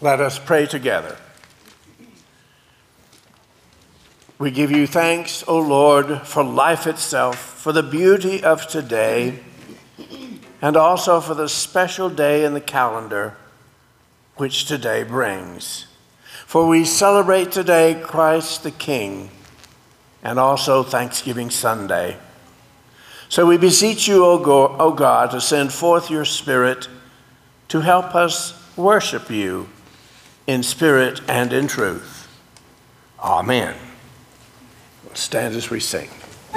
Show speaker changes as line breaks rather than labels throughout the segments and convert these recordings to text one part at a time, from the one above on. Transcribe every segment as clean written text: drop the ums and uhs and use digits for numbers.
Let us pray together. We give you thanks, O Lord, for life itself, for the beauty of today, and also for the special day in the calendar which today brings. For we celebrate today Christ the King, and also Thanksgiving Sunday. So we beseech you, O God, to send forth your Spirit to help us worship you in spirit and in truth. Amen. We'll stand as we sing.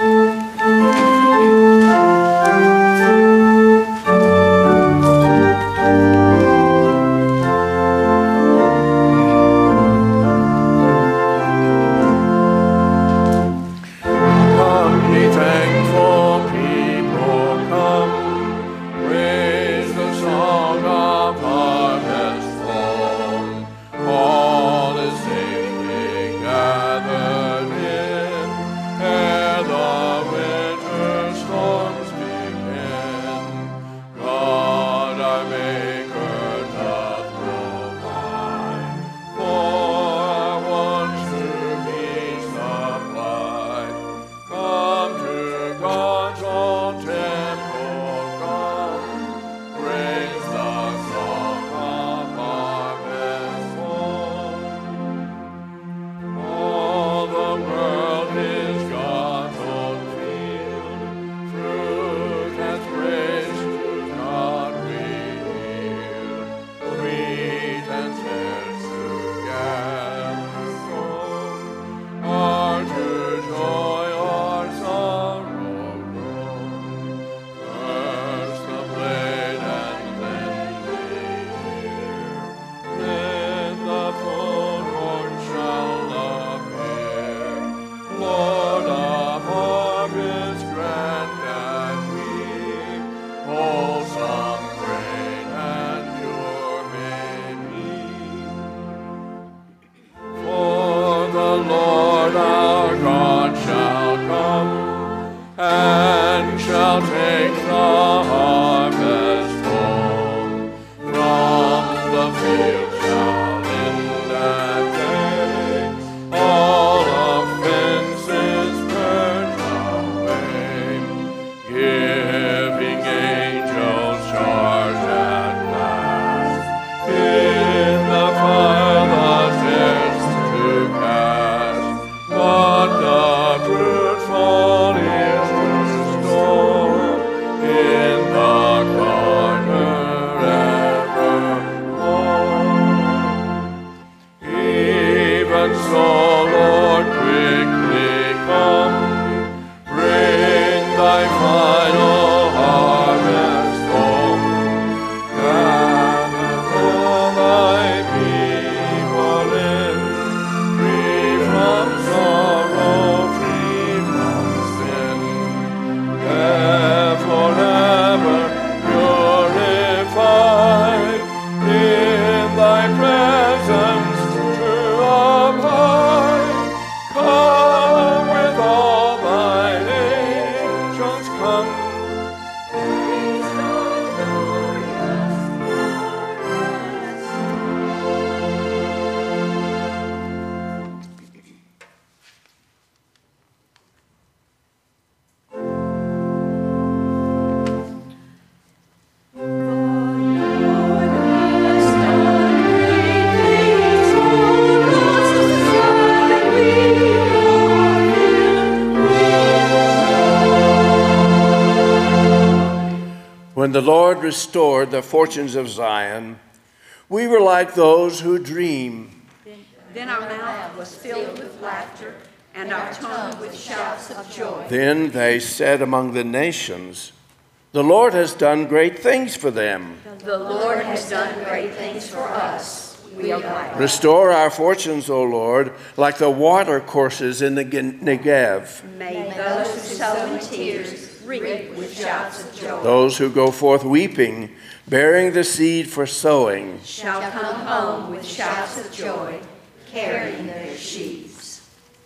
When the Lord restored the fortunes of Zion, we were like those who dream.
Then our mouth was filled with laughter, and our tongue with shouts of joy.
Then they said among the nations, "The Lord has done great things for them."
The Lord has done great things for us. We are glad.
Restore our fortunes, O Lord, like the water courses in the Negev.
May those who sow in tears reap with shouts of joy.
Those who go forth weeping, bearing the seed for sowing,
shall come home with shouts of joy, carrying their sheaves.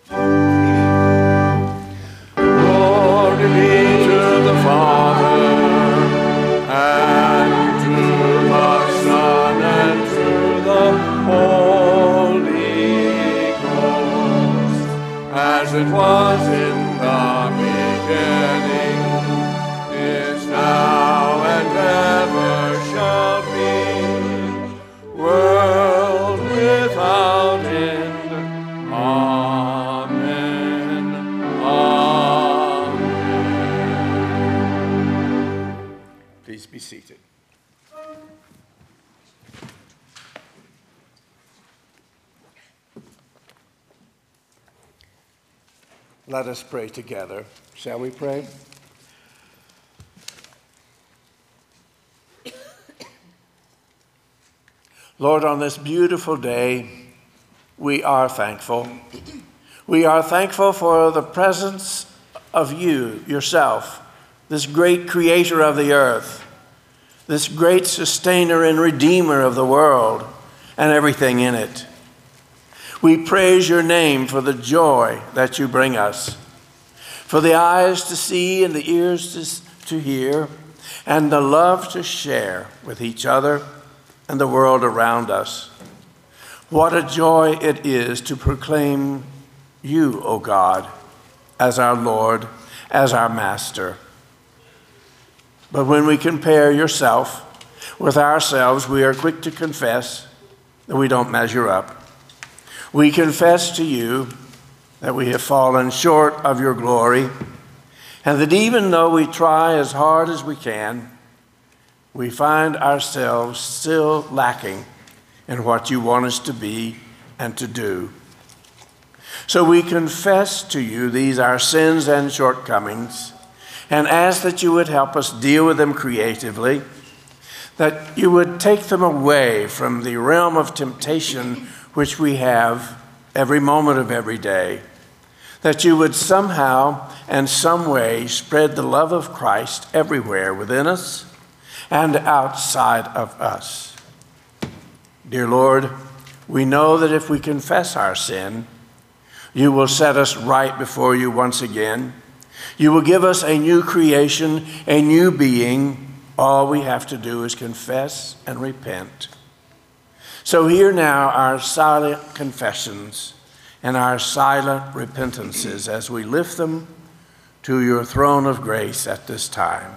Glory be to the Father, and to the Son, and to the Holy
Let us pray together. Shall we pray? Lord, on this beautiful day, we are thankful. We are thankful for the presence of you, yourself, this great creator of the earth, this great sustainer and redeemer of the world and everything in it. We praise your name for the joy that you bring us, for the eyes to see and the ears to hear, and the love to share with each other and the world around us. What a joy it is to proclaim you, O God, as our Lord, as our Master. But when we compare yourself with ourselves, we are quick to confess that we don't measure up. We confess to you that we have fallen short of your glory, and that even though we try as hard as we can, we find ourselves still lacking in what you want us to be and to do. So we confess to you these our sins and shortcomings, and ask that you would help us deal with them creatively, that you would take them away from the realm of temptation which we have every moment of every day, that you would somehow and some way spread the love of Christ everywhere within us and outside of us. Dear Lord, we know that if we confess our sin, you will set us right before you once again. You will give us a new creation, a new being. All we have to do is confess and repent. So hear now our silent confessions and our silent repentances as we lift them to your throne of grace at this time.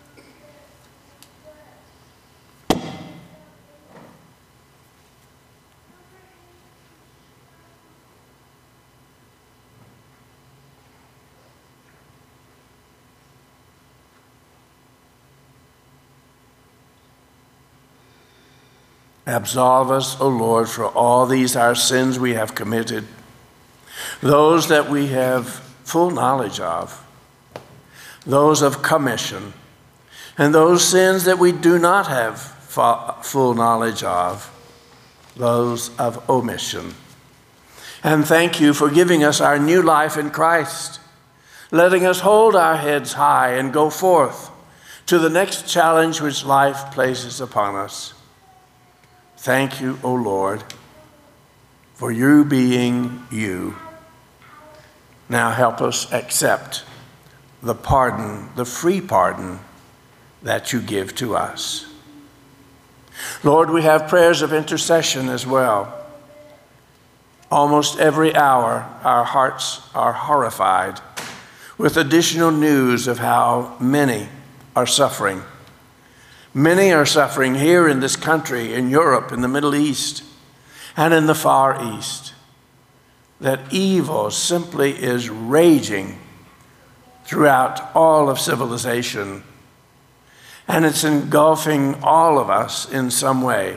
Absolve us, O Lord, for all these our sins we have committed, those that we have full knowledge of, those of commission, and those sins that we do not have full knowledge of, those of omission. And thank you for giving us our new life in Christ, letting us hold our heads high and go forth to the next challenge which life places upon us. Thank you, O Lord, for you being you. Now help us accept the pardon, the free pardon that you give to us. Lord, we have prayers of intercession as well. Almost every hour, our hearts are horrified with additional news of how many are suffering. Many are suffering here in this country, in Europe, in the Middle East, and in the Far East. That evil simply is raging throughout all of civilization, and it's engulfing all of us in some way.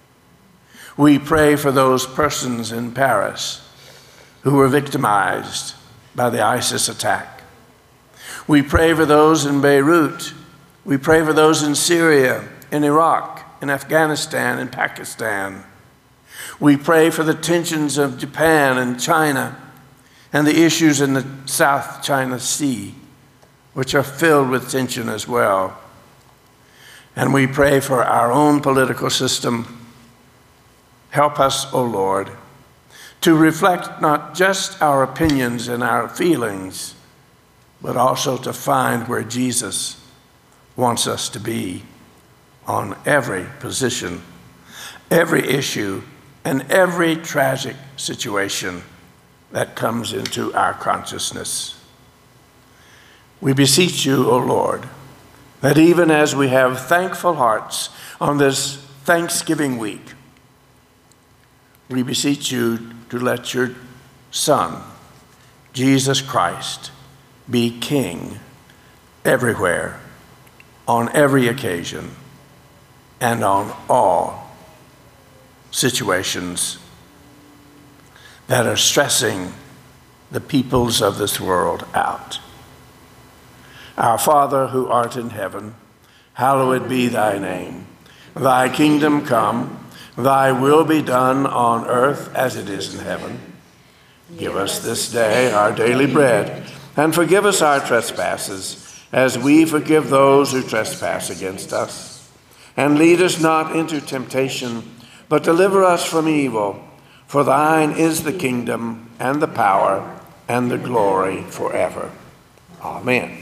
We pray for those persons in Paris who were victimized by the ISIS attack. We pray for those in Beirut. We pray for those in Syria, in Iraq, in Afghanistan, in Pakistan. We pray for the tensions of Japan and China and the issues in the South China Sea, which are filled with tension as well. And we pray for our own political system. Help us, O Lord, to reflect not just our opinions and our feelings, but also to find where Jesus wants us to be on every position, every issue, and every tragic situation that comes into our consciousness. We beseech you, O Lord, that even as we have thankful hearts on this Thanksgiving week, we beseech you to let your Son, Jesus Christ, be King everywhere, on every occasion, and on all situations that are stressing the peoples of this world out. Our Father who art in heaven, hallowed be thy name. Thy kingdom come, thy will be done on earth as it is in heaven. Give us this day our daily bread, and forgive us our trespasses, as we forgive those who trespass against us. And lead us not into temptation, but deliver us from evil. For thine is the kingdom, and the power, and the glory forever. Amen.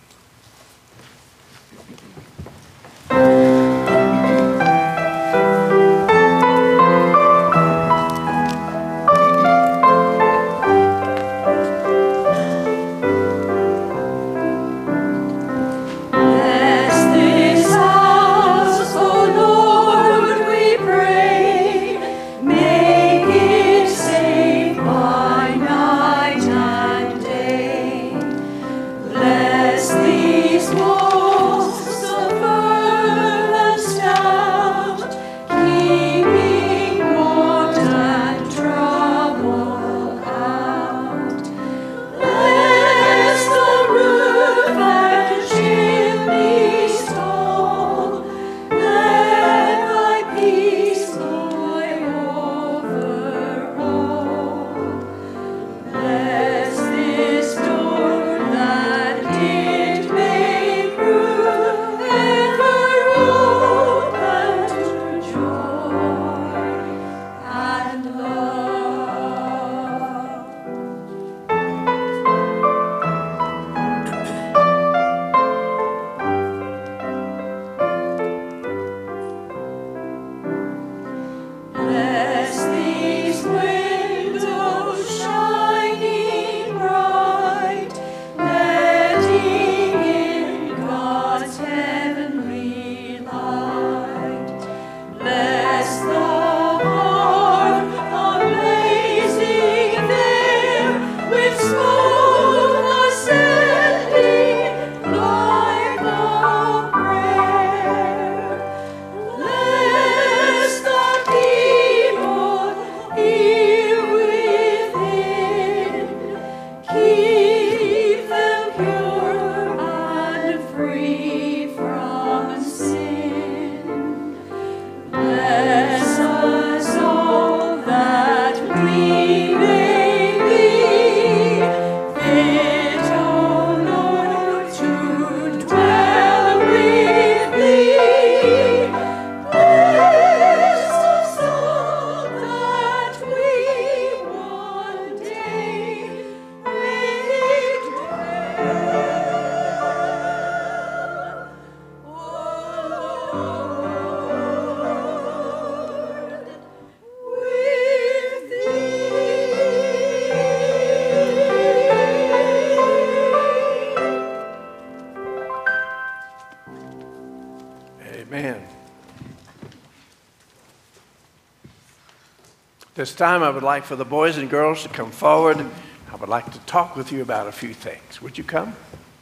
This time I would like for the boys and girls to come forward. I would like to talk with you about a few things. Would you come?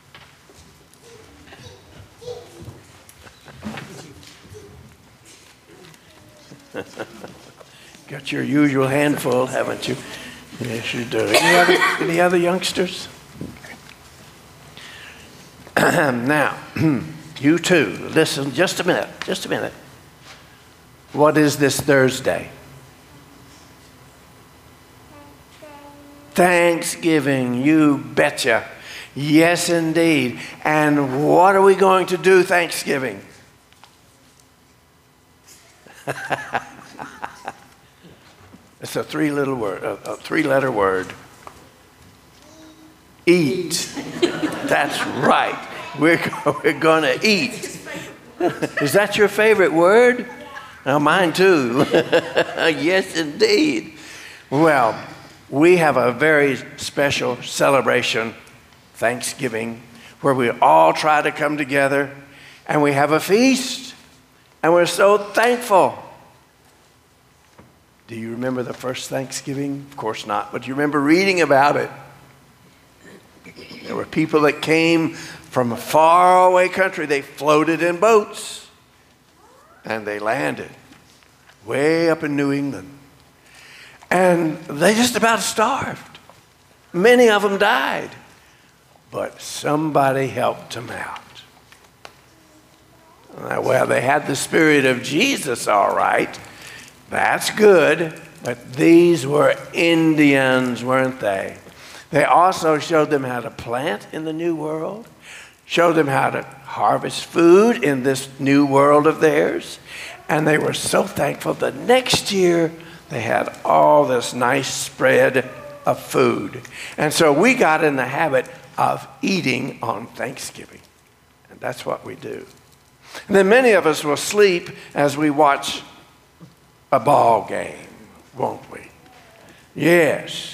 Got your usual handful, haven't you? Yes, you do. Any other youngsters? Now, you too, listen just a minute. What is this Thursday? Thanksgiving, you betcha. Yes, indeed. And what are we going to do Thanksgiving? It's a three-letter word. Eat. That's right. We're going to eat. Is that your favorite word? Oh, mine too. Yes, indeed. Well, we have a very special celebration, Thanksgiving, where we all try to come together and we have a feast, and we're so thankful. Do you remember the first Thanksgiving? Of course not, but you remember reading about it. There were people that came from a faraway country. They floated in boats. and they landed way up in New England. And they just about starved. Many of them died. But somebody helped them out. Well, they had the Spirit of Jesus, all right. That's good. But these were Indians, weren't they? They also showed them how to plant in the new world, showed them how to harvest food in this new world of theirs. And they were so thankful. The next year, they had all this nice spread of food. And so we got in the habit of eating on Thanksgiving. And that's what we do. And then many of us will sleep as we watch a ball game, won't we? Yes.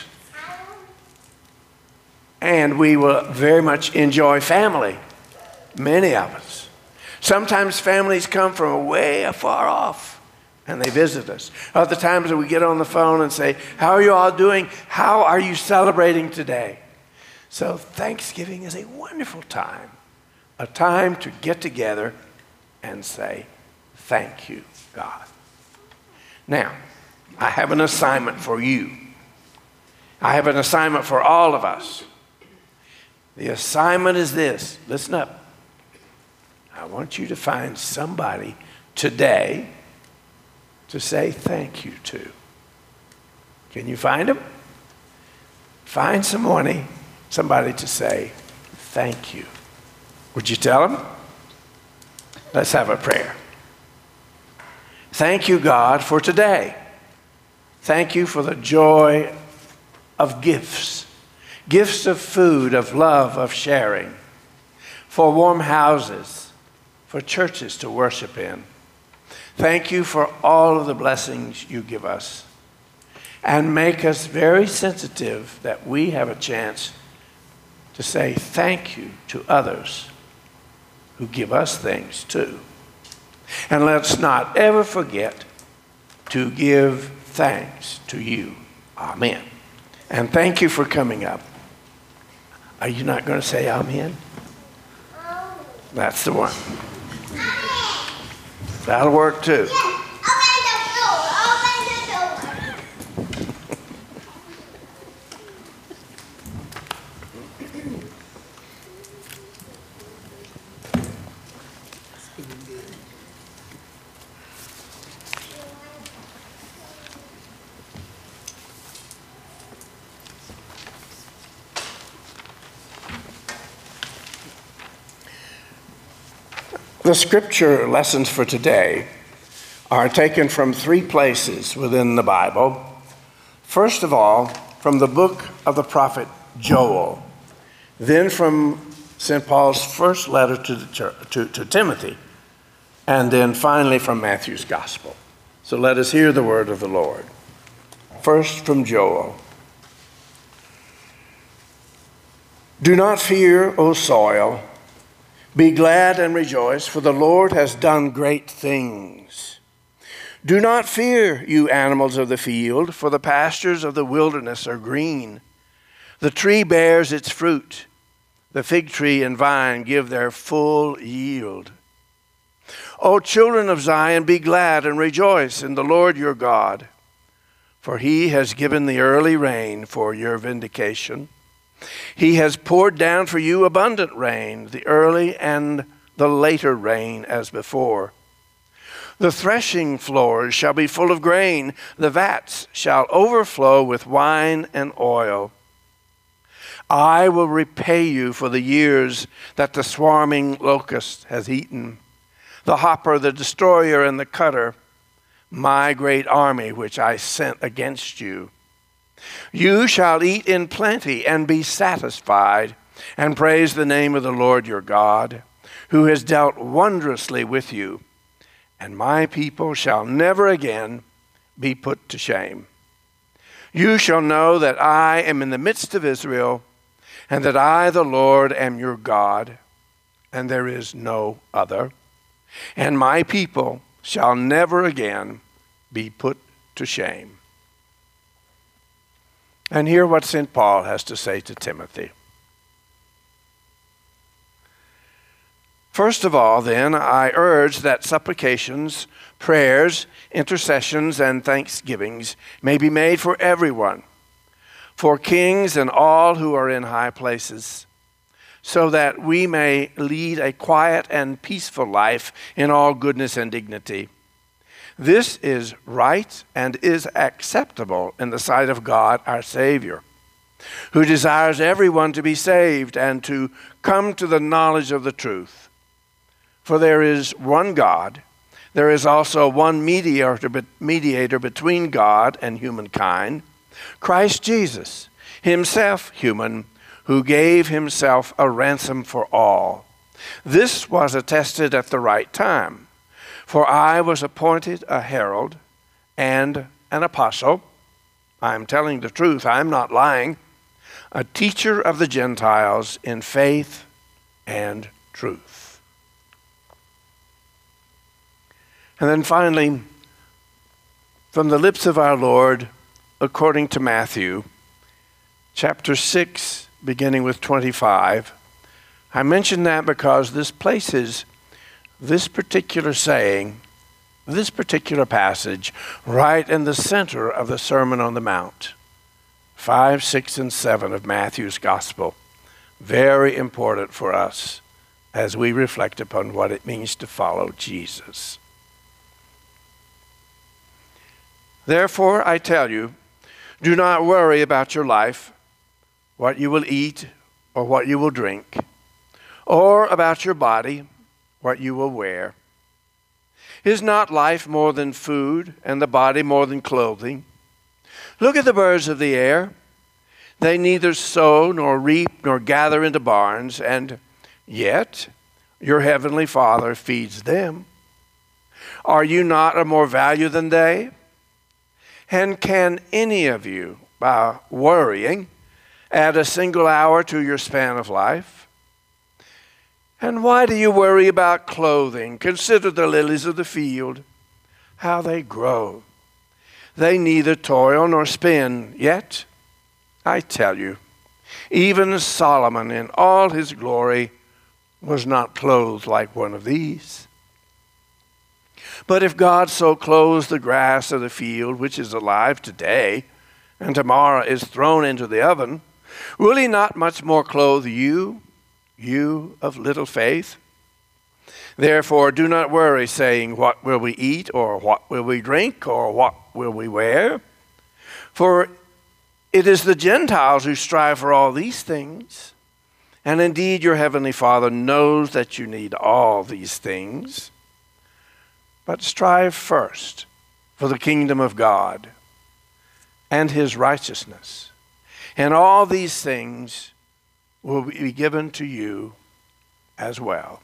And we will very much enjoy family, many of us. Sometimes families come from way afar off and they visit us. Other times we get on the phone and say, how are you all doing? How are you celebrating today? So Thanksgiving is a wonderful time, a time to get together and say, thank you, God. Now, I have an assignment for you. I have an assignment for all of us. The assignment is this. Listen up. I want you to find somebody today to say thank you to. Can you find them? Find somebody to say thank you. Would you tell them? Let's have a prayer. Thank you, God, for today. Thank you for the joy of gifts. Gifts of food, of love, of sharing. For warm houses, for churches to worship in. Thank you for all of the blessings you give us. And make us very sensitive that we have a chance to say thank you to others who give us things too. And let's not ever forget to give thanks to you. Amen. And thank you for coming up. Are you not going to say amen? That's the one. That'll work too. The scripture lessons for today are taken from 3 places within the Bible. First of all, from the book of the prophet Joel, then from St. Paul's first letter to Timothy, and then finally from Matthew's gospel. So let us hear the word of the Lord. First from Joel. Do not fear, O soil. Be glad and rejoice, for the Lord has done great things. Do not fear, you animals of the field, for the pastures of the wilderness are green. The tree bears its fruit. The fig tree and vine give their full yield. O children of Zion, be glad and rejoice in the Lord your God, for he has given the early rain for your vindication. He has poured down for you abundant rain, the early and the later rain as before. The threshing floors shall be full of grain, the vats shall overflow with wine and oil. I will repay you for the years that the swarming locust has eaten, the hopper, the destroyer, and the cutter, my great army which I sent against you. You shall eat in plenty and be satisfied, and praise the name of the Lord your God, who has dealt wondrously with you. And my people shall never again be put to shame. You shall know that I am in the midst of Israel, and that I, the Lord, am your God, and there is no other. And my people shall never again be put to shame. And hear what St. Paul has to say to Timothy. First of all, then, I urge that supplications, prayers, intercessions, and thanksgivings may be made for everyone, for kings and all who are in high places, so that we may lead a quiet and peaceful life in all goodness and dignity. This is right and is acceptable in the sight of God our Savior, who desires everyone to be saved and to come to the knowledge of the truth. For there is one God, there is also one mediator between God and humankind, Christ Jesus, himself human, who gave himself a ransom for all. This was attested at the right time, for I was appointed a herald and an apostle. I am telling the truth, I am not lying, a teacher of the Gentiles in faith and truth. And then finally, from the lips of our Lord, according to Matthew, chapter 6, beginning with 25. I mention that because this places this particular saying, this particular passage, right in the center of the Sermon on the Mount. 5, 6, and 7 of Matthew's Gospel. Very important for us as we reflect upon what it means to follow Jesus. Therefore, I tell you, do not worry about your life, what you will eat or what you will drink, or about your body, what you will wear. Is not life more than food, and the body more than clothing? Look at the birds of the air. They neither sow nor reap nor gather into barns, and yet your heavenly Father feeds them. Are you not of more value than they? And can any of you, by worrying, add a single hour to your span of life? And why do you worry about clothing? Consider the lilies of the field, how they grow. They neither toil nor spin, yet, I tell you, even Solomon in all his glory was not clothed like one of these. But if God so clothes the grass of the field, which is alive today, and tomorrow is thrown into the oven, will he not much more clothe you, you of little faith? Therefore do not worry, saying, what will we eat, or what will we drink, or what will we wear? For it is the Gentiles who strive for all these things. And indeed your heavenly Father knows that you need all these things. But strive first for the kingdom of God and his righteousness. And all these things will be given to you as well.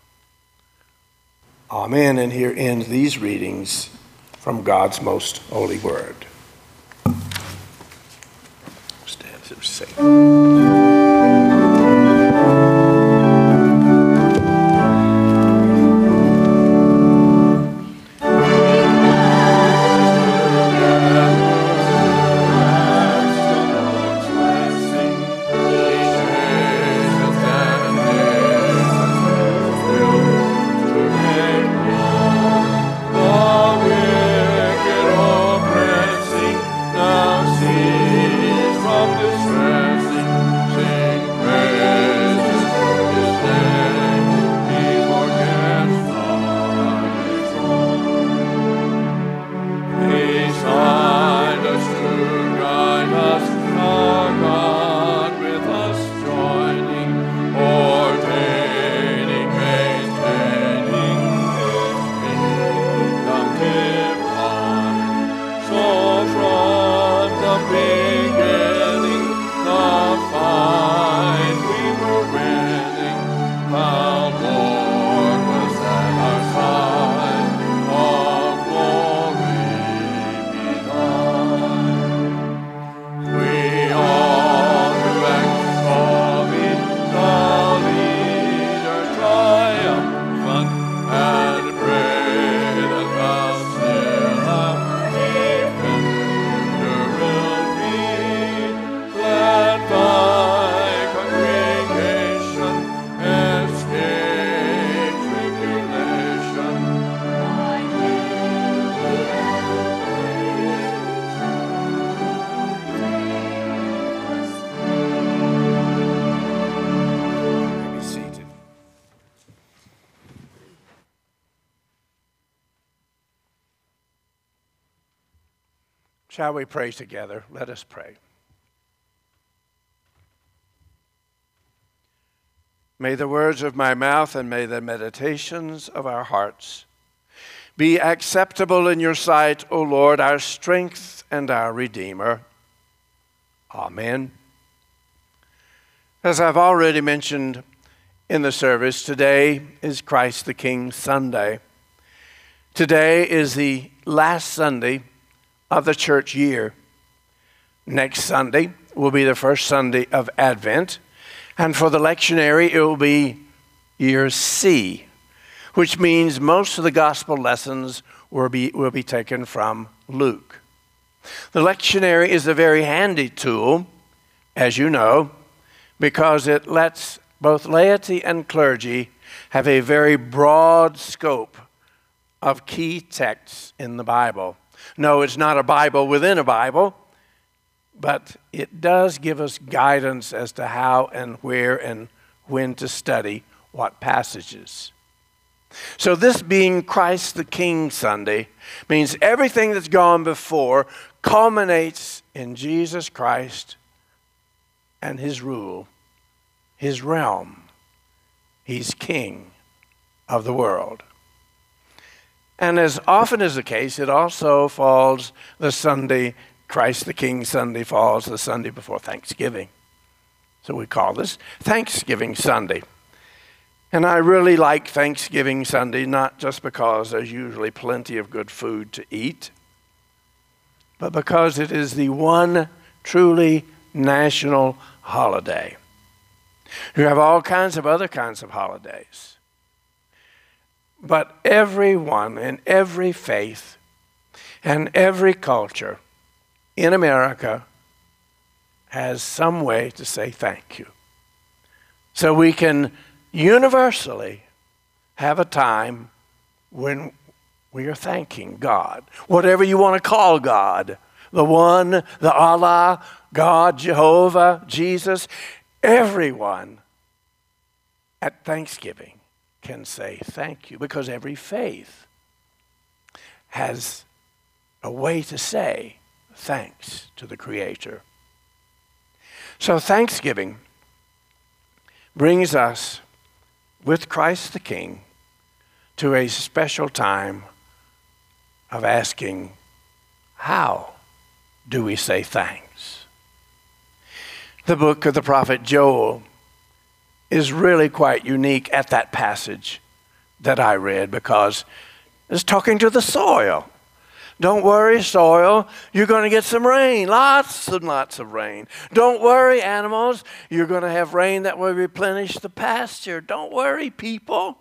Amen. And here end these readings from God's most holy word. Stand and sing. Shall we pray together? Let us pray. May the words of my mouth and may the meditations of our hearts be acceptable in your sight, O Lord, our strength and our Redeemer. Amen. As I've already mentioned in the service, today is Christ the King Sunday. Today is the last Sunday of the church year. Next Sunday will be the first Sunday of Advent, and for the lectionary it will be year C, which means most of the gospel lessons will be taken from Luke. The lectionary is a very handy tool, as you know, because it lets both laity and clergy have a very broad scope of key texts in the Bible. No, it's not a Bible within a Bible, but it does give us guidance as to how and where and when to study what passages. So this being Christ the King Sunday means everything that's gone before culminates in Jesus Christ and his rule, his realm. He's king of the world. And as often is the case, it also falls the Sunday, Christ the King Sunday falls the Sunday before Thanksgiving. So we call this Thanksgiving Sunday. And I really like Thanksgiving Sunday, not just because there's usually plenty of good food to eat, but because it is the one truly national holiday. You have all kinds of other kinds of holidays. But everyone in every faith and every culture in America has some way to say thank you. So we can universally have a time when we are thanking God. Whatever you want to call God, the One, the Allah, God, Jehovah, Jesus, everyone at Thanksgiving can say thank you, because every faith has a way to say thanks to the Creator. So Thanksgiving brings us, with Christ the King, to a special time of asking, how do we say thanks? The book of the prophet Joel is really quite unique at that passage that I read, because it's talking to the soil. Don't worry, soil, you're going to get some rain, lots and lots of rain. Don't worry, animals, you're going to have rain that will replenish the pasture. Don't worry, people.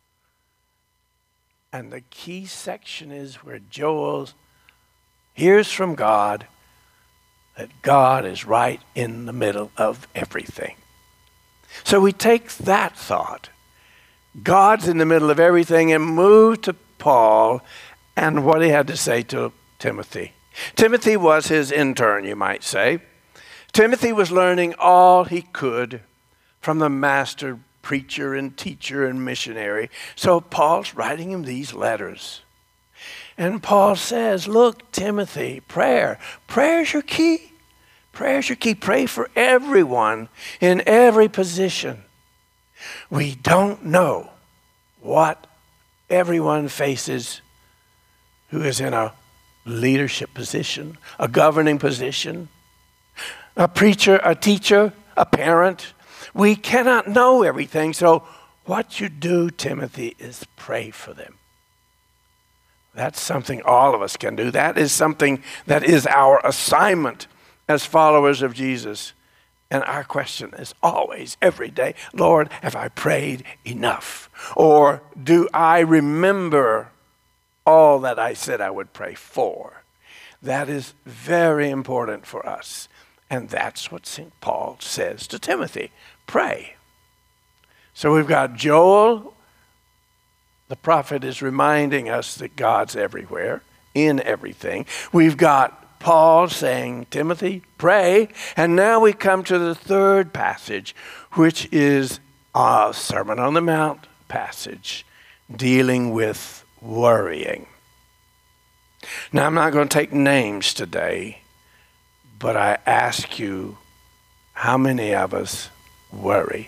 And the key section is where Joel hears from God that God is right in the middle of everything. So we take that thought, God's in the middle of everything, and move to Paul and what he had to say to Timothy. Timothy was his intern, you might say. Timothy was learning all he could from the master preacher and teacher and missionary. So Paul's writing him these letters. And Paul says, look, Timothy, prayer's your key. Prayer's your key. Pray for everyone in every position. We don't know what everyone faces who is in a leadership position, a governing position, a preacher, a teacher, a parent. We cannot know everything. So what you do, Timothy, is pray for them. That's something all of us can do. That is something that is our assignment as followers of Jesus. And our question is always, every day, Lord, have I prayed enough? Or do I remember all that I said I would pray for? That is very important for us. And that's what St. Paul says to Timothy. Pray. So we've got Joel. The prophet is reminding us that God's everywhere, in everything. We've got Paul saying, Timothy, pray. And now we come to the third passage, which is a Sermon on the Mount passage dealing with worrying. Now, I'm not going to take names today, but I ask you, how many of us worry?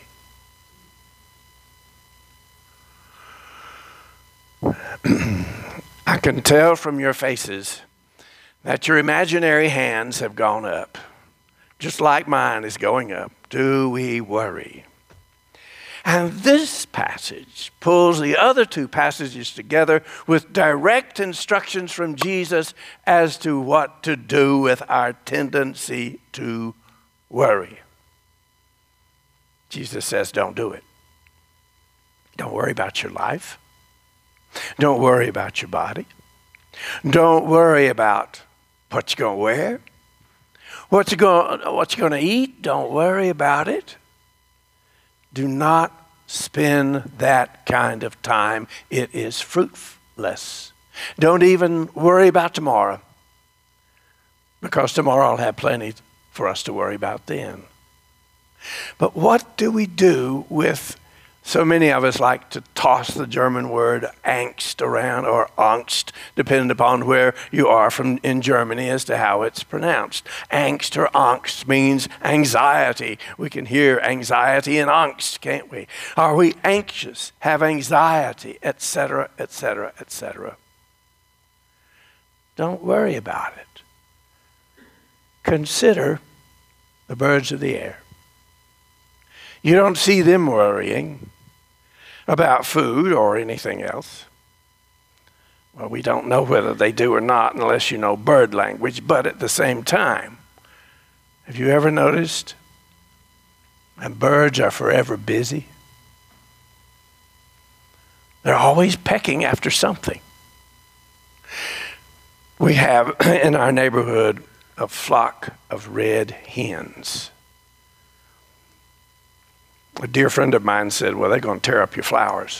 I can tell from your faces that your imaginary hands have gone up, just like mine is going up. Do we worry? And this passage pulls the other two passages together with direct instructions from Jesus as to what to do with our tendency to worry. Jesus says, don't do it. Don't worry about your life. Don't worry about your body. Don't worry about what you're going to wear, what you're going to eat. Don't worry about it. Do not spend that kind of time. It is fruitless. Don't even worry about tomorrow, because tomorrow will have plenty for us to worry about then. But what do we do with, so many of us like to toss the German word angst around, or Angst, depending upon where you are from in Germany as to how it's pronounced. Angst or Angst means anxiety. We can hear anxiety and angst, can't we? Are we anxious, have anxiety, etc., etc., etc.? Don't worry about it. Consider the birds of the air. You don't see them worrying about food or anything else. Well, we don't know whether they do or not unless you know bird language, but at the same time, have you ever noticed that birds are forever busy? They're always pecking after something. We have in our neighborhood a flock of red hens. A dear friend of mine said, well, they're going to tear up your flowers.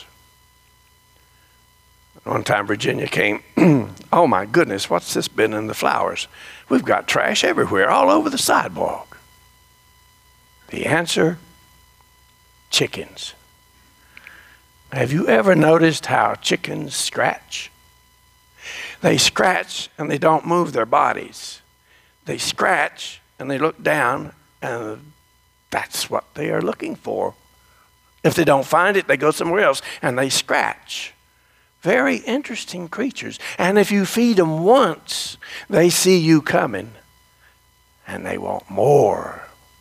One time Virginia came, oh my goodness, what's this been in the flowers? We've got trash everywhere, all over the sidewalk. The answer, chickens. Have you ever noticed how chickens scratch? They scratch and they don't move their bodies. They scratch and they look down, and that's what they are looking for. If they don't find it, they go somewhere else and they scratch. Very interesting creatures. And if you feed them once, they see you coming and they want more.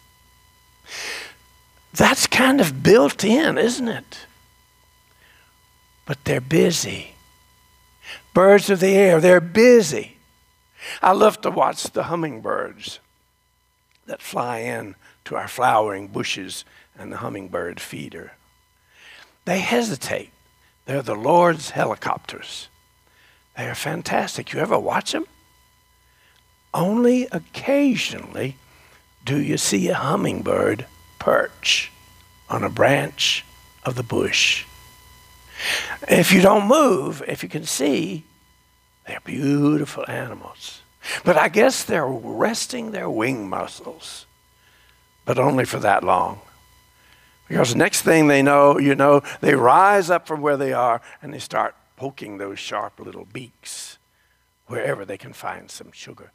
That's kind of built in, isn't it? But they're busy. Birds of the air, they're busy. I love to watch the hummingbirds that fly in to our flowering bushes and the hummingbird feeder. They hesitate. They're the Lord's helicopters. They are fantastic. You ever watch them? Only occasionally do you see a hummingbird perch on a branch of the bush. If you don't move, if you can see, they're beautiful animals. But I guess they're resting their wing muscles. But only for that long. Because the next thing they know, they rise up from where they are and they start poking those sharp little beaks wherever they can find some sugar.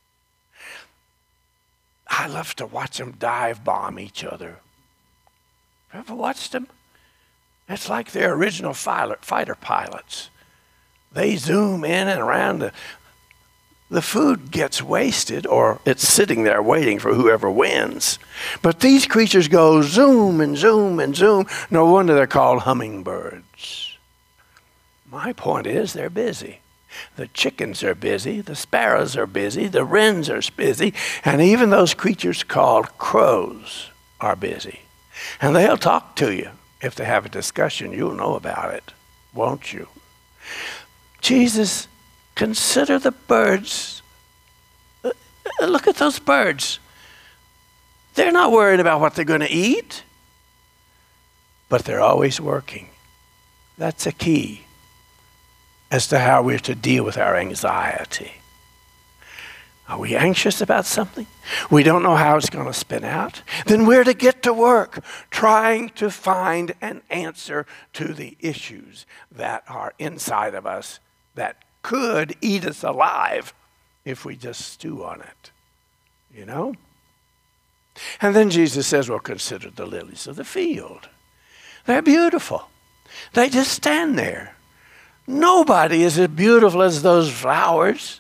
I love to watch them dive bomb each other. Ever watched them? It's like they're original fighter pilots. They zoom in and around. The food gets wasted, or it's sitting there waiting for whoever wins. But these creatures go zoom and zoom and zoom. No wonder they're called hummingbirds. My point is, they're busy. The chickens are busy, the sparrows are busy, the wrens are busy, and even those creatures called crows are busy. And they'll talk to you. If they have a discussion, you'll know about it, won't you? Jesus, consider the birds. Look at those birds. They're not worried about what they're going to eat, but they're always working. That's a key as to how we're to deal with our anxiety. Are we anxious about something? We don't know how it's going to spin out. Then we're to get to work trying to find an answer to the issues that are inside of us that could eat us alive if we just stew on it, you know? And then Jesus says, well, consider the lilies of the field. They're beautiful. They just stand there. Nobody is as beautiful as those flowers.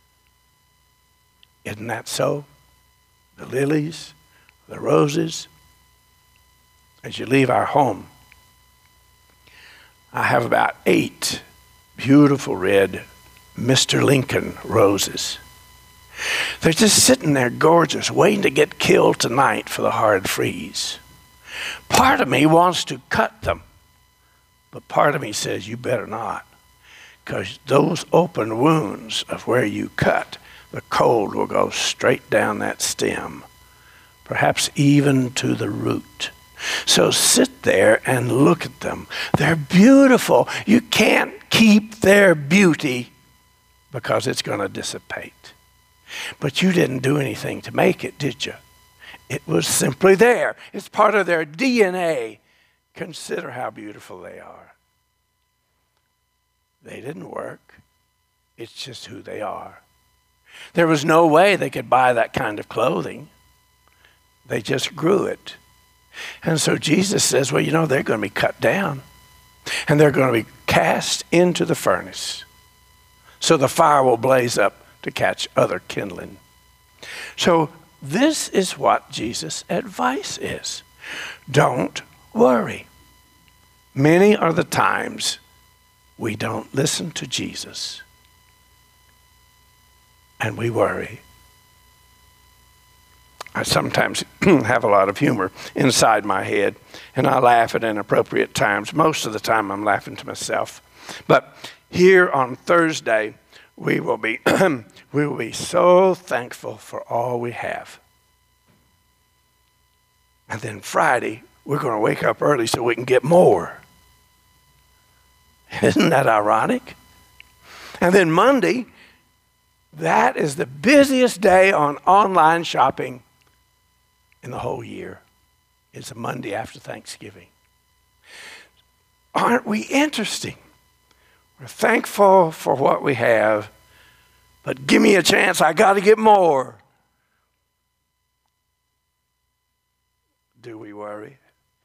Isn't that so? The lilies, the roses. As you leave our home, I have about 8 beautiful red Mr. Lincoln roses. They're just sitting there gorgeous, waiting to get killed tonight for the hard freeze. Part of me wants to cut them, but part of me says, you better not, because those open wounds of where you cut, the cold will go straight down that stem, perhaps even to the root. So sit there and look at them. They're beautiful. You can't keep their beauty because it's going to dissipate. But you didn't do anything to make it, did you? It was simply there. It's part of their DNA. Consider how beautiful they are. They didn't work. It's just who they are. There was no way they could buy that kind of clothing. They just grew it. And so Jesus says, well, you know, they're going to be cut down and they're going to be cast into the furnace. So the fire will blaze up to catch other kindling. So this is what Jesus' advice is. Don't worry. Many are the times we don't listen to Jesus and we worry. I sometimes have a lot of humor inside my head, and I laugh at inappropriate times. Most of the time I'm laughing to myself. But here on Thursday, we will be so thankful for all we have. And then Friday, we're going to wake up early so we can get more. Isn't that ironic? And then Monday, that is the busiest day on online shopping in the whole year. It's a Monday after Thanksgiving. Aren't we interesting? We're thankful for what we have, but give me a chance, I got to get more. Do we worry?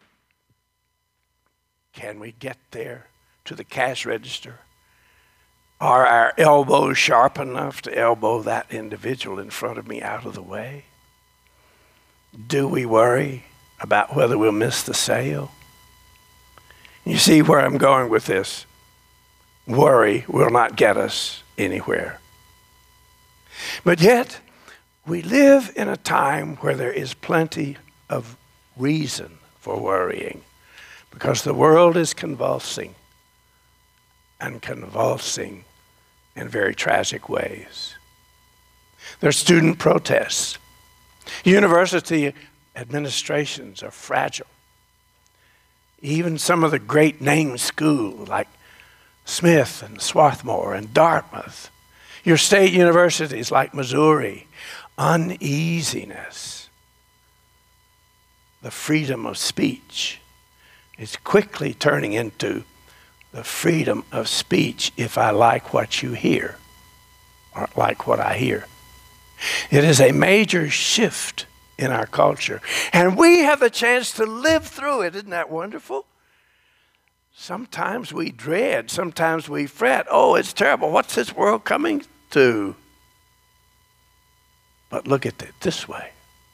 Can we get there to the cash register? Are our elbows sharp enough to elbow that individual in front of me out of the way? Do we worry about whether we'll miss the sale? You see where I'm going with this? Worry will not get us anywhere. But yet, we live in a time where there is plenty of reason for worrying, because the world is convulsing and convulsing in very tragic ways. There's student protests. University administrations are fragile. Even some of the great name schools like Smith and Swarthmore and Dartmouth, your state universities like Missouri, uneasiness. The freedom of speech is quickly turning into the freedom of speech if I like what you hear or like what I hear. It is a major shift in our culture, and we have the chance to live through it. Isn't that wonderful? Sometimes we dread, sometimes we fret. Oh, it's terrible. What's this world coming to? But look at it this way.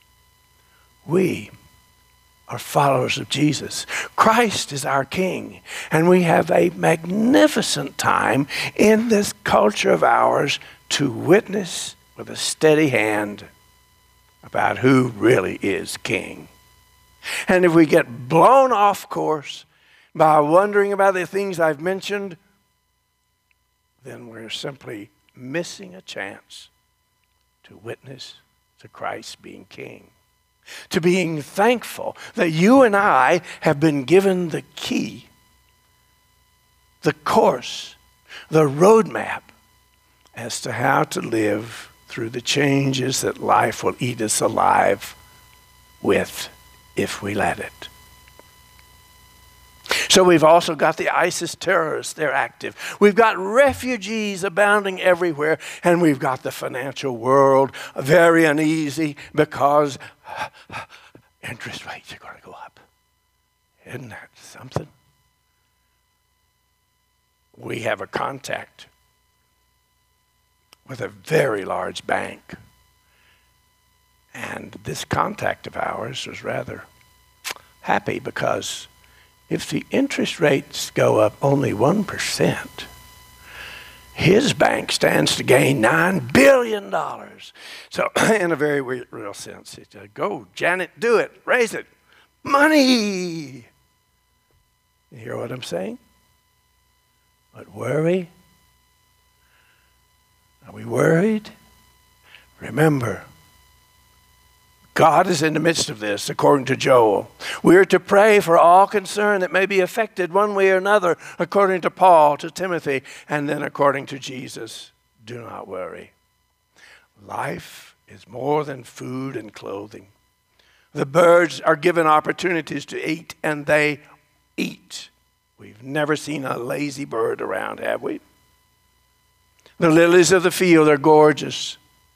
We are followers of Jesus. Christ is our King, and we have a magnificent time in this culture of ours to witness with a steady hand about who really is king. And if we get blown off course by wondering about the things I've mentioned, then we're simply missing a chance to witness to Christ being king. To being thankful that you and I have been given the key, the course, the roadmap as to how to live through the changes that life will eat us alive with if we let it. So we've also got the ISIS terrorists, they're active. We've got refugees abounding everywhere, and we've got the financial world very uneasy because interest rates are going to go up. Isn't that something? We have a contact with a very large bank, and this contact of ours was rather happy because if the interest rates go up only 1%, his bank stands to gain $9 billion. So in a very real sense, he said, go, Janet, do it, raise it. Money. You hear what I'm saying? But worry? Are we worried? Remember, God is in the midst of this, according to Joel. We are to pray for all concern that may be affected one way or another, according to Paul, to Timothy, and then according to Jesus. Do not worry. Life is more than food and clothing. The birds are given opportunities to eat, and they eat. We've never seen a lazy bird around, have we? The lilies of the field are gorgeous.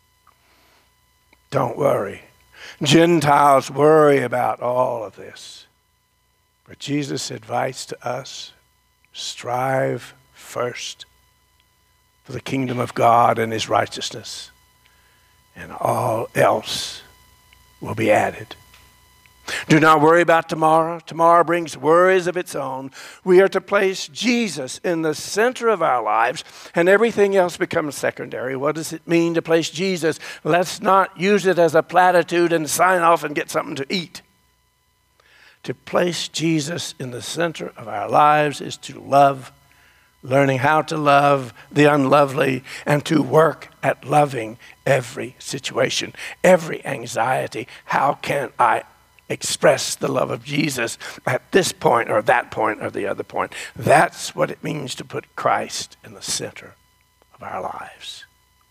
Don't worry. Gentiles worry about all of this. But Jesus' advice to us, strive first for the kingdom of God and his righteousness, and all else will be added. Do not worry about tomorrow. Tomorrow brings worries of its own. We are to place Jesus in the center of our lives, and everything else becomes secondary. What does it mean to place Jesus? Let's not use it as a platitude and sign off and get something to eat. To place Jesus in the center of our lives is to love, learning how to love the unlovely, and to work at loving every situation, every anxiety. How can I express the love of Jesus at this point or that point or the other point? That's what it means to put Christ in the center of our lives.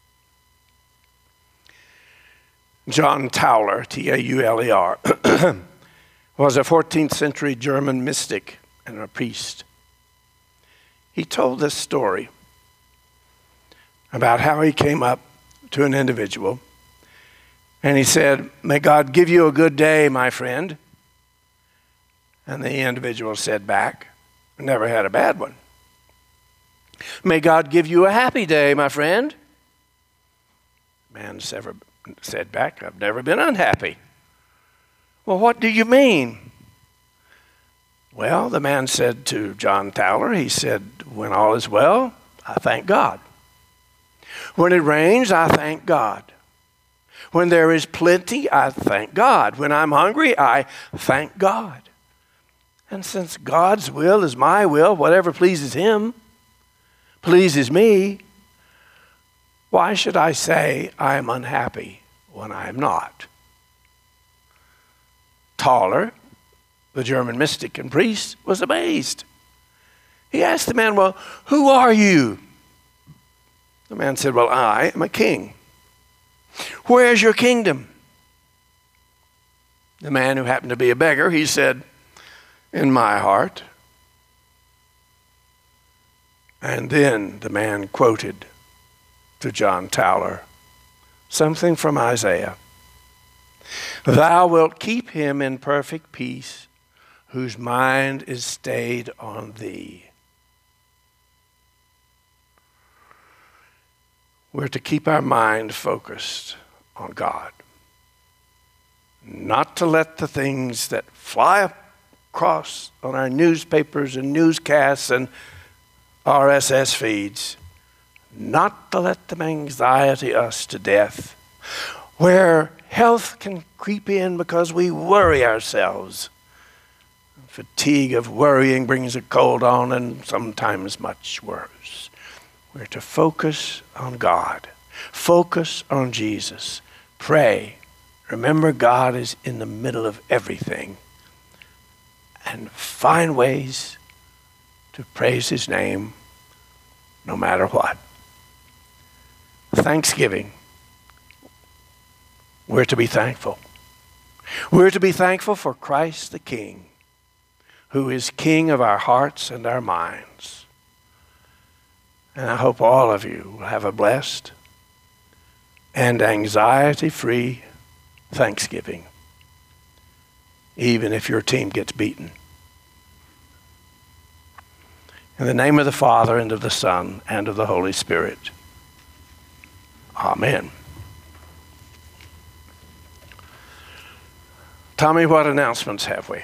John Tauler, T-A-U-L-E-R, was a 14th century German mystic and a priest. He told this story about how he came up to an individual and he said, "May God give you a good day, my friend." And the individual said back, "I never had a bad one." "May God give you a happy day, my friend." The man said back, "I've never been unhappy." "Well, what do you mean?" Well, the man said to John Tauler, he said, "When all is well, I thank God. When it rains, I thank God. When there is plenty, I thank God. When I'm hungry, I thank God. And since God's will is my will, whatever pleases him pleases me, why should I say I am unhappy when I am not?" Tauler, the German mystic and priest, was amazed. He asked the man, "Well, who are you?" The man said, "Well, I am a king." "Where's your kingdom?" The man, who happened to be a beggar, he said, "In my heart." And then the man quoted to John Tauler something from Isaiah. "Thou wilt keep him in perfect peace, whose mind is stayed on thee." We're to keep our mind focused on God. Not to let the things that fly across on our newspapers and newscasts and RSS feeds, not to let them anxiety us to death, where health can creep in because we worry ourselves. Fatigue of worrying brings a cold on, and sometimes much worse. We're to focus on God. Focus on Jesus. Pray. Remember, God is in the middle of everything. And find ways to praise his name no matter what. Thanksgiving. We're to be thankful. We're to be thankful for Christ the King, who is King of our hearts and our minds. And I hope all of you will have a blessed and anxiety-free Thanksgiving, even if your team gets beaten. In the name of the Father, and of the Son, and of the Holy Spirit. Amen. Tommy, what announcements have we?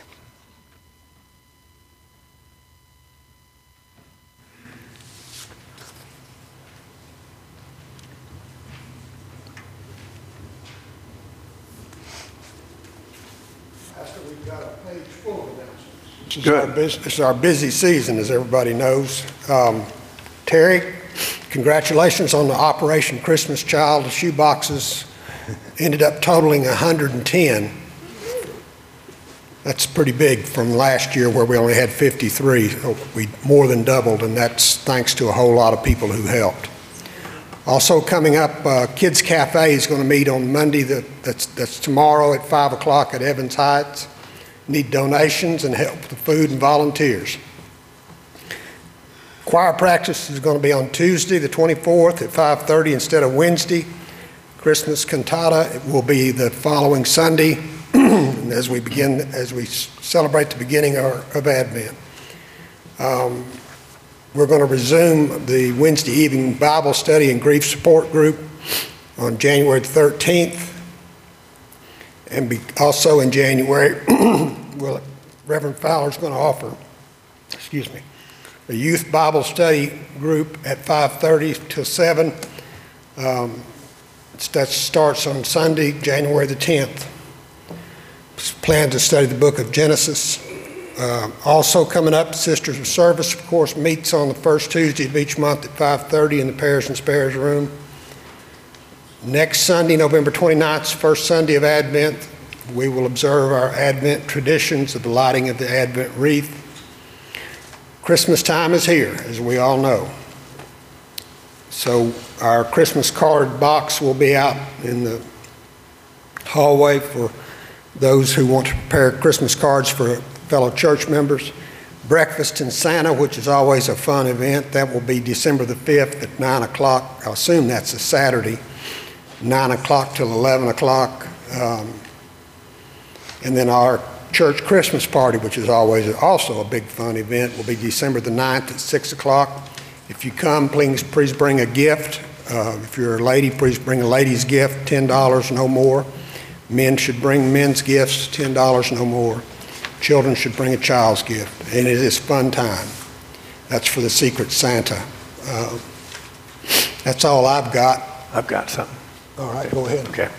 Pastor, we've got a page full of announcements.
Good.
This is our busy season, as everybody knows. Terry, congratulations on the Operation Christmas Child. The shoe boxes ended up totaling 110. That's pretty big from last year where we only had 53. So we more than doubled, and that's thanks to a whole lot of people who helped. Also coming up, Kids Cafe is going to meet on Monday. That's tomorrow at 5 o'clock at Evans Heights. Need donations and help with the food and volunteers. Choir practice is going to be on Tuesday, the 24th at 5:30 instead of Wednesday. Christmas cantata will be the following Sunday as we celebrate the beginning of Advent. We're going to resume the Wednesday evening Bible study and grief support group on January 13th. And also in January, Reverend Fowler's going to offer, a youth Bible study group at 5:30 till 7. That starts on Sunday, January the 10th. Plan to study the book of Genesis. Also coming up, Sisters of Service, of course, meets on the first Tuesday of each month at 5:30 in the Parish and Spares room. Next Sunday, November 29th, first Sunday of Advent, we will observe our Advent traditions of the lighting of the Advent wreath. Christmas time is here, as we all know. So our Christmas card box will be out in the hallway for those who want to prepare Christmas cards for fellow church members. Breakfast in Santa, which is always a fun event, that will be December the 5th at 9 o'clock. I assume that's a Saturday, 9 o'clock till 11 o'clock. And then our church Christmas party, which is always also a big fun event, will be December the 9th at 6 o'clock. If you come, please bring a gift. If you're a lady, please bring a lady's gift, $10, no more. Men should bring men's gifts, $10, no more. Children should bring a child's gift, and it is fun time. That's for the Secret Santa. That's all I've got.
I've got something.
All right, go ahead.
Okay.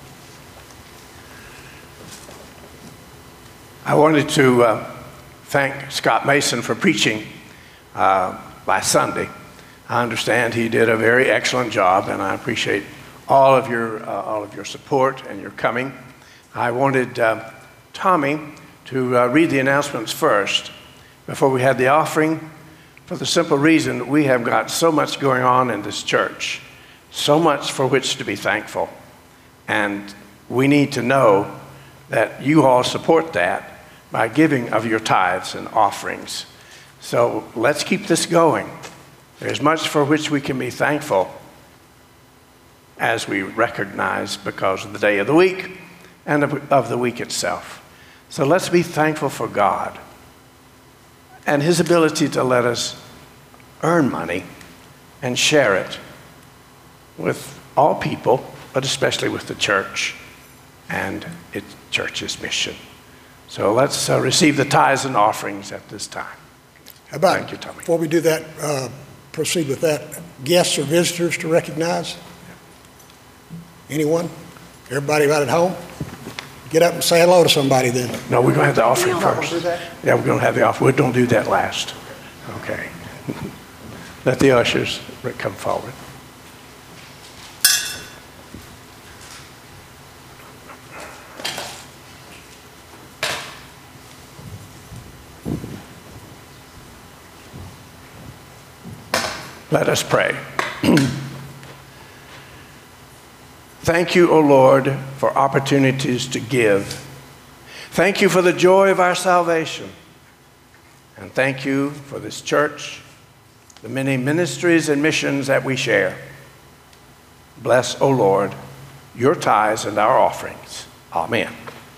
I wanted to thank Scott Mason for preaching last Sunday. I understand he did a very excellent job, and I appreciate all of your support and your coming. I wanted Tommy to read the announcements first before we had the offering, for the simple reason that we have got so much going on in this church, so much for which to be thankful. And we need to know that you all support that by giving of your tithes and offerings. So let's keep this going. There's much for which we can be thankful as we recognize because of the day of the week and of the week itself. So let's be thankful for God and His ability to let us earn money and share it with all people, but especially with the church and its church's mission. So let's receive the tithes and offerings at this time.
How about,
Thank you, Tommy.
before we do that, proceed with that, guests or visitors to recognize? Anyone? Everybody right at home? Get up and say hello to somebody then.
No, we're going to have the offering first.
do that?
Yeah, we're going to have the offering. We don't do that last. Okay. Let the ushers come forward. Let us pray. Thank you, O Lord, for opportunities to give. Thank you for the joy of our salvation. And thank you for this church, the many ministries and missions that we share. Bless, O Lord, your tithes and our offerings. Amen.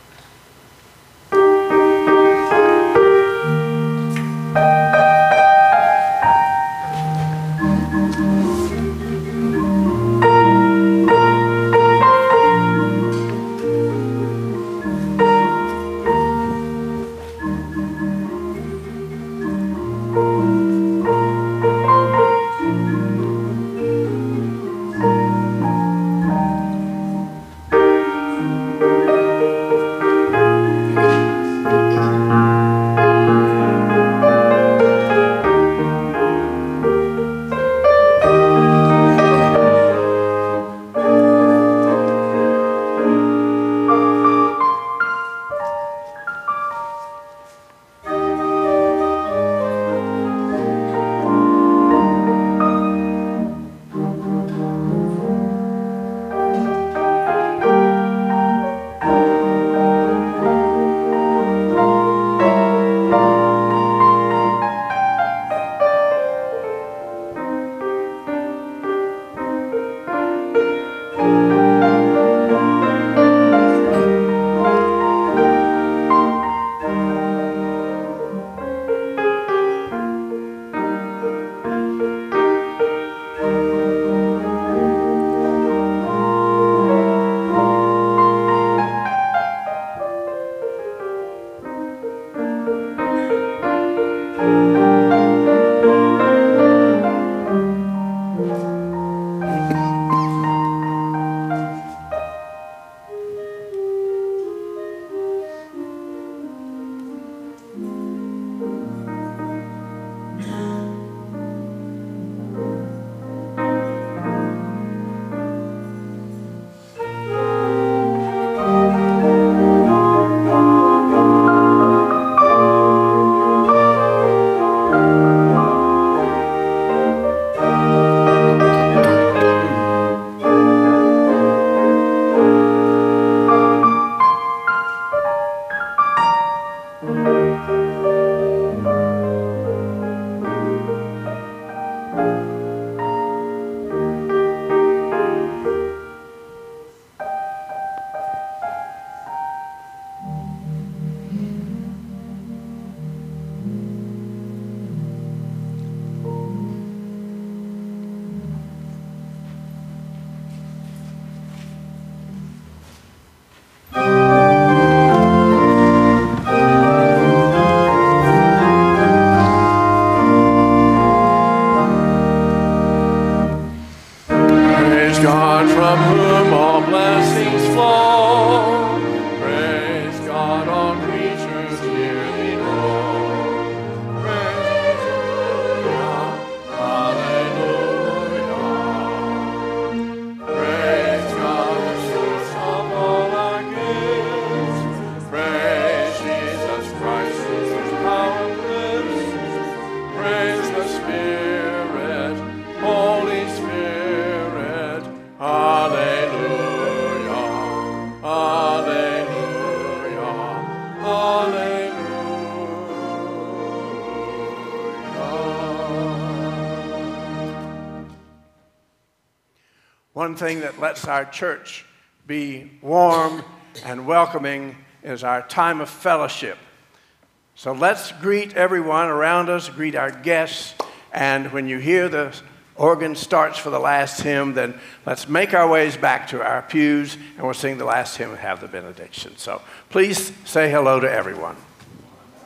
God from whom all blessings flow. Praise God, all creatures here below. Praise Hallelujah, hallelujah. Praise God, the source of all our gifts. Praise Jesus Christ, whose power lives. Praise the Spirit, Holy Spirit. Hallelujah, hallelujah, hallelujah.
One thing that lets our church be warm and welcoming is our time of fellowship. So let's greet everyone around us, greet our guests, and when you hear the organ starts for the last hymn, then let's make our ways back to our pews, and we'll sing the last hymn and have the benediction. So please say hello to everyone.